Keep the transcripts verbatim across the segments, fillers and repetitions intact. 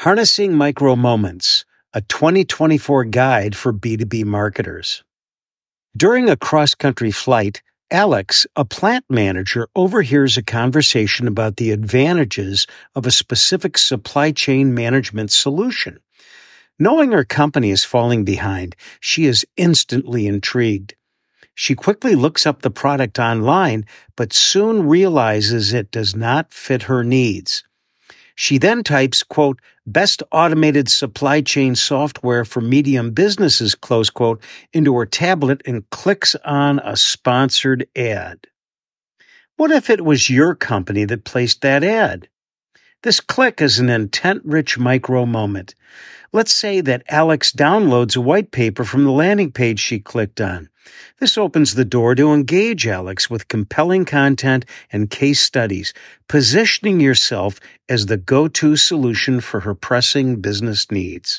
Harnessing Micro Moments, a twenty twenty-four guide for B two B marketers. During a cross-country flight, Alex, a plant manager, overhears a conversation about the advantages of a specific supply chain management solution. Knowing her company is falling behind, she is instantly intrigued. She quickly looks up the product online, but soon realizes it does not fit her needs. She then types, quote, best automated supply chain software for medium businesses, close quote, into her tablet and clicks on a sponsored ad. What if it was your company that placed that ad? This click is an intent-rich micro moment. Let's say that Alex downloads a white paper from the landing page she clicked on. This opens the door to engage Alex with compelling content and case studies, positioning yourself as the go-to solution for her pressing business needs.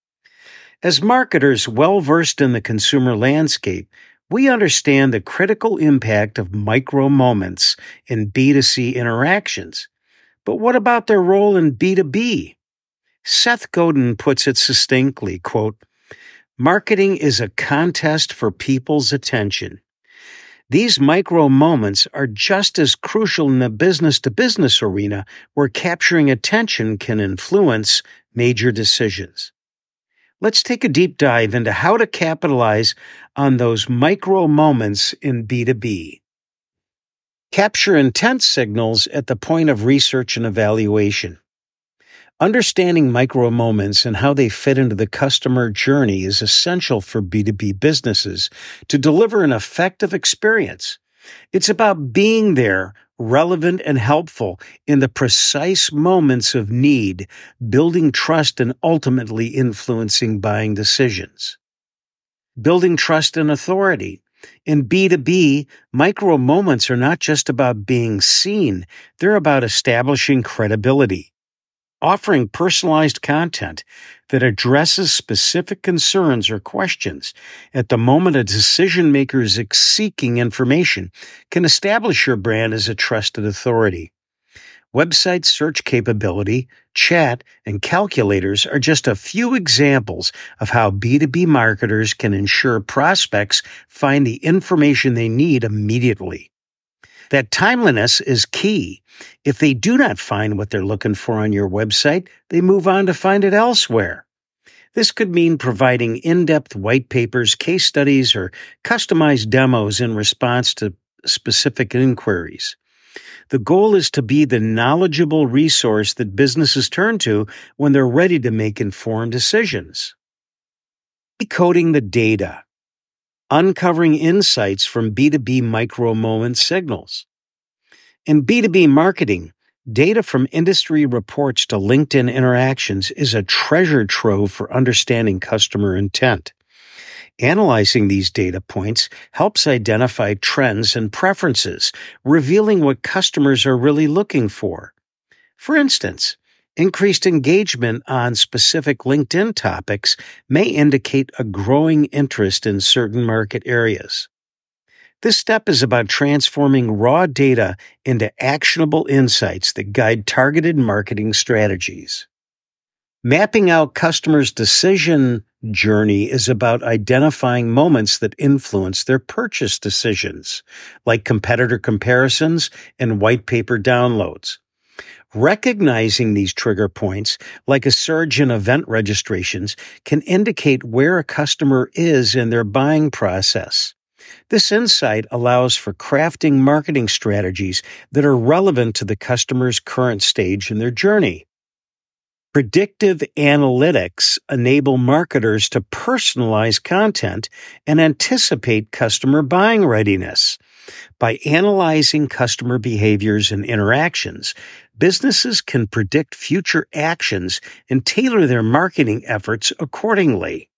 As marketers well-versed in the consumer landscape, we understand the critical impact of micro moments in B two C interactions. But what about their role in B two B? Seth Godin puts it succinctly, quote, marketing is a contest for people's attention. These micro moments are just as crucial in the business-to-business arena, where capturing attention can influence major decisions. Let's take a deep dive into how to capitalize on those micro moments in B two B. Capture intent signals at the point of research and evaluation. Understanding micro moments and how they fit into the customer journey is essential for B two B businesses to deliver an effective experience. It's about being there, relevant and helpful in the precise moments of need, building trust and ultimately influencing buying decisions. Building trust and authority. In B two B, micro moments are not just about being seen, they're about establishing credibility. Offering personalized content that addresses specific concerns or questions at the moment a decision maker is seeking information can establish your brand as a trusted authority. Website search capability, chat, and calculators are just a few examples of how B two B marketers can ensure prospects find the information they need immediately. That timeliness is key. If they do not find what they're looking for on your website, they move on to find it elsewhere. This could mean providing in-depth white papers, case studies, or customized demos in response to specific inquiries. The goal is to be the knowledgeable resource that businesses turn to when they're ready to make informed decisions. Decoding the data. Uncovering insights from B two B micro-moment signals. In B two B marketing, data from industry reports to LinkedIn interactions is a treasure trove for understanding customer intent. Analyzing these data points helps identify trends and preferences, revealing what customers are really looking for. For instance, increased engagement on specific LinkedIn topics may indicate a growing interest in certain market areas. This step is about transforming raw data into actionable insights that guide targeted marketing strategies. Mapping out customers' decision journey is about identifying moments that influence their purchase decisions, like competitor comparisons and white paper downloads. Recognizing these trigger points, like a surge in event registrations, can indicate where a customer is in their buying process. This insight allows for crafting marketing strategies that are relevant to the customer's current stage in their journey. Predictive analytics enable marketers to personalize content and anticipate customer buying readiness. By analyzing customer behaviors and interactions, businesses can predict future actions and tailor their marketing efforts accordingly.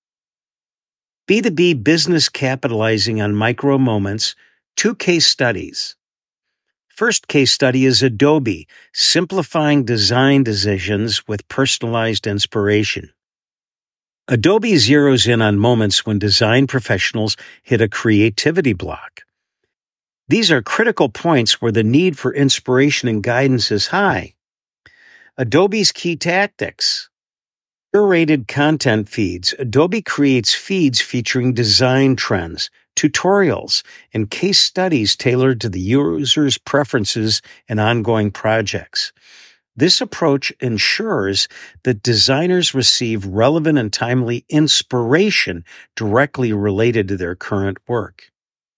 B two B business capitalizing on micro moments, two case studies. First case study is Adobe, simplifying design decisions with personalized inspiration. Adobe zeroes in on moments when design professionals hit a creativity block. These are critical points where the need for inspiration and guidance is high. Adobe's key tactics. Curated content feeds. Adobe creates feeds featuring design trends, tutorials, and case studies tailored to the user's preferences and ongoing projects. This approach ensures that designers receive relevant and timely inspiration directly related to their current work.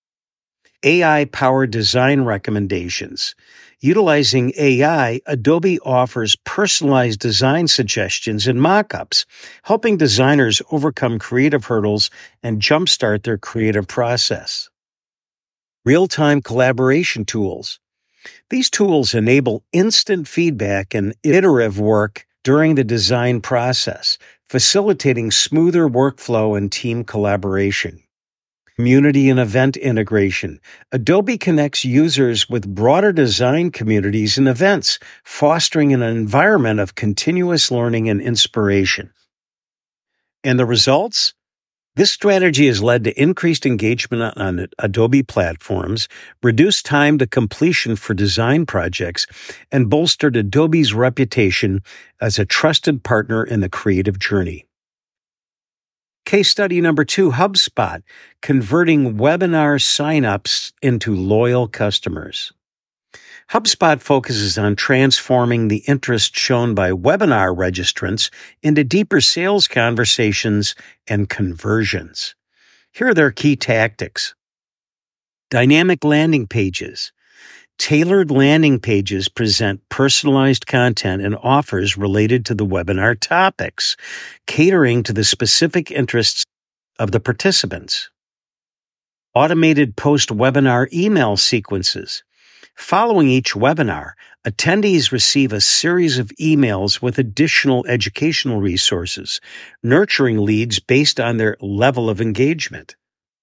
A I-powered design recommendations. Utilizing A I, Adobe offers personalized design suggestions and mock-ups, helping designers overcome creative hurdles and jumpstart their creative process. Real-time collaboration tools. These tools enable instant feedback and iterative work during the design process, facilitating smoother workflow and team collaboration. Community and event integration. Adobe connects users with broader design communities and events, fostering an environment of continuous learning and inspiration. And the results? This strategy has led to increased engagement on Adobe platforms, reduced time to completion for design projects, and bolstered Adobe's reputation as a trusted partner in the creative journey. Case study number two, HubSpot, converting webinar signups into loyal customers. HubSpot focuses on transforming the interest shown by webinar registrants into deeper sales conversations and conversions. Here are their key tactics. Dynamic landing pages. Tailored landing pages present personalized content and offers related to the webinar topics, catering to the specific interests of the participants. Automated post-webinar email sequences. Following each webinar, attendees receive a series of emails with additional educational resources, nurturing leads based on their level of engagement.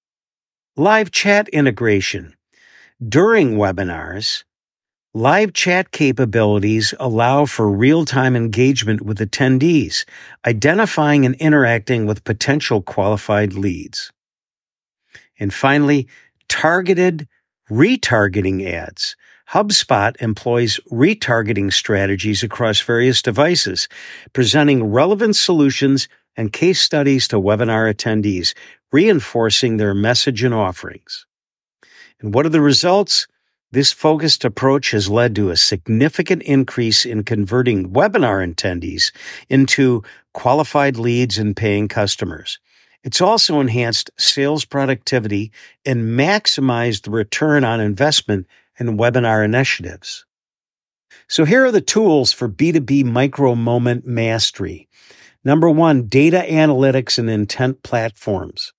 Live chat integration. During webinars, live chat capabilities allow for real-time engagement with attendees, identifying and interacting with potential qualified leads. And finally, targeted retargeting ads. HubSpot employs retargeting strategies across various devices, presenting relevant solutions and case studies to webinar attendees, reinforcing their message and offerings. And what are the results? This focused approach has led to a significant increase in converting webinar attendees into qualified leads and paying customers. It's also enhanced sales productivity and maximized the return on investment in webinar initiatives. So here are the tools for B two B micro-moment mastery. Number one, data analytics and intent platforms.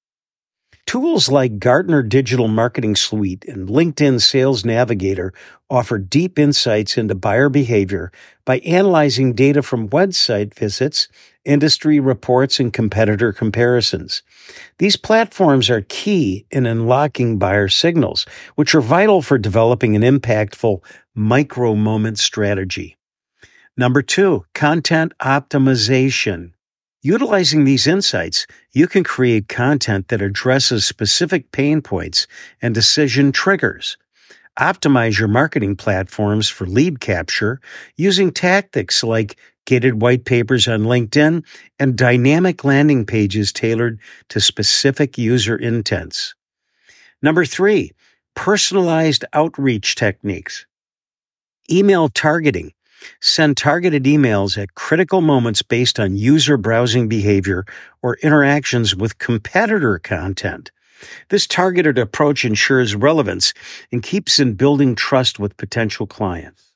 Tools like Gartner Digital Marketing Suite and LinkedIn Sales Navigator offer deep insights into buyer behavior by analyzing data from website visits, industry reports, and competitor comparisons. These platforms are key in unlocking buyer signals, which are vital for developing an impactful micro-moment strategy. Number two, content optimization. Utilizing these insights, you can create content that addresses specific pain points and decision triggers. Optimize your marketing platforms for lead capture using tactics like gated white papers on LinkedIn and dynamic landing pages tailored to specific user intents. Number three, personalized outreach techniques. Email targeting. Send targeted emails at critical moments based on user browsing behavior or interactions with competitor content. This targeted approach ensures relevance and keeps in building trust with potential clients.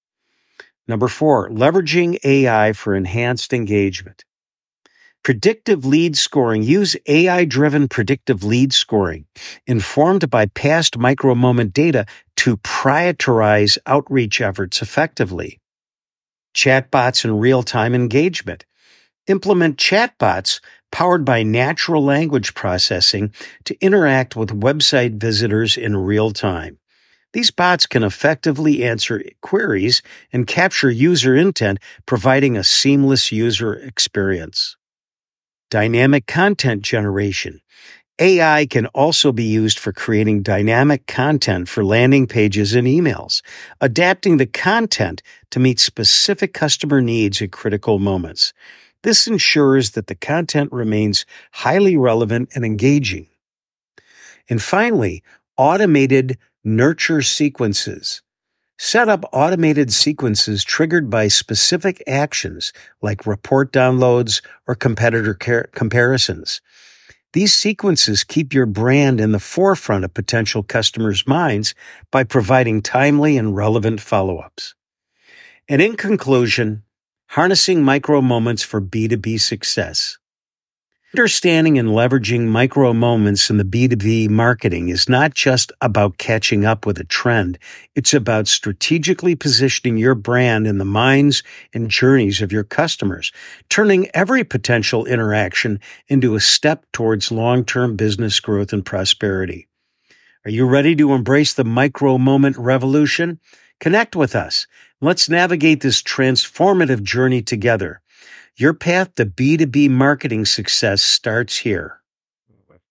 Number four, leveraging A I for enhanced engagement. Predictive lead scoring. Use A I-driven predictive lead scoring, informed by past micro-moment data to prioritize outreach efforts effectively. Chatbots and real-time engagement. Implement chatbots powered by natural language processing to interact with website visitors in real time. These bots can effectively answer queries and capture user intent, providing a seamless user experience. Dynamic content generation. A I can also be used for creating dynamic content for landing pages and emails, adapting the content to meet specific customer needs at critical moments. This ensures that the content remains highly relevant and engaging. And finally, automated nurture sequences. Set up automated sequences triggered by specific actions like report downloads or competitor car- comparisons. These sequences keep your brand in the forefront of potential customers' minds by providing timely and relevant follow-ups. And in conclusion, harnessing micro moments for B two B success. Understanding and leveraging micro moments in the B two B marketing is not just about catching up with a trend. It's about strategically positioning your brand in the minds and journeys of your customers, turning every potential interaction into a step towards long-term business growth and prosperity. Are you ready to embrace the micro moment revolution? Connect with us. Let's navigate this transformative journey together. Your path to B two B marketing success starts here.